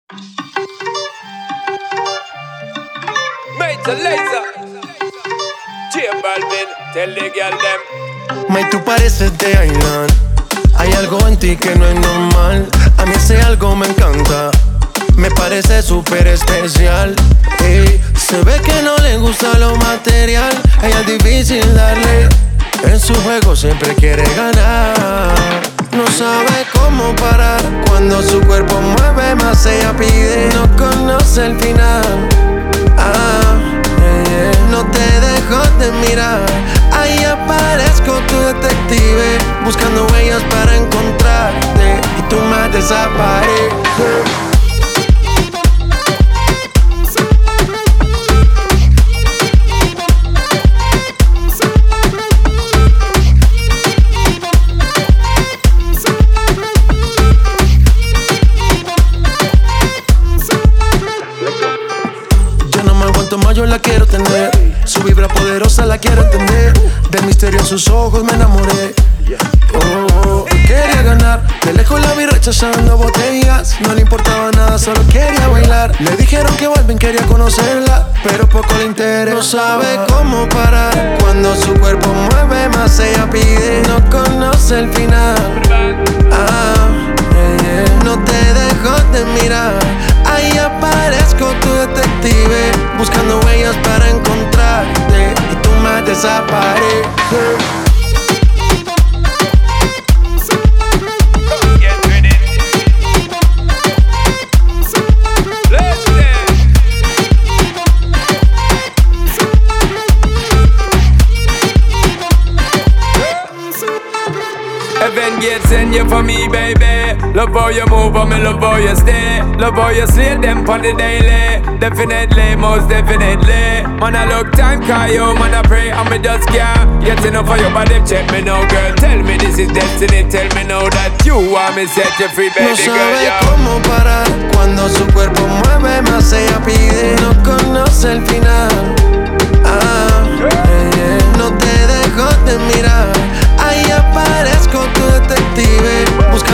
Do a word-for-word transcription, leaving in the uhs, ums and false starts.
Major Lazer, J Balvin, tell the girl them. May, tú pareces de Island. Hay algo en ti que no es normal. A mí ese algo me encanta. Me parece súper especial. Ey, se ve que no le gusta lo material. A ella es difícil darle. En su juego siempre quiere ganar. No sabe cómo parar. Cuando su cuerpo mueve más ella pide. No conoce el final. Ah, yeah, yeah. No te dejo de mirar. Ahí aparezco tu detective, buscando huellas para encontrarte. Y tú más desapareces. Yo la quiero tener, su vibra poderosa la quiero entender. Del misterio en sus ojos me enamoré. Oh, oh, oh. Quería ganar, de lejos la vi rechazando botellas. No le importaba nada, solo quería bailar. Le dijeron que Balvin quería conocerla, pero poco le interesa. No sabe cómo parar. Cuando su cuerpo mueve más ella pide. No conoce el final. Ah, yeah, yeah. No te dejo de mirar. Ahí aparezco tu detective, buscando huellas para encontrarte. Y tú más desapareces. Heaven gates send you for me, baby. Love how you move, but me love how you stay. Love how you slay them on the daily. Definitely, most definitely. Man, I look time, call you, man, I pray, and me just can't get enough of your body. Check me now, girl. Tell me this is destiny. Tell me now that you want me set you free, baby. No sabe girl, yeah. cómo parar. Cuando su cuerpo mueve más ella pide. No conoce el final. Ah, yeah, yeah. No te dejo de mirar. Ahí aparezco tu detective, buscando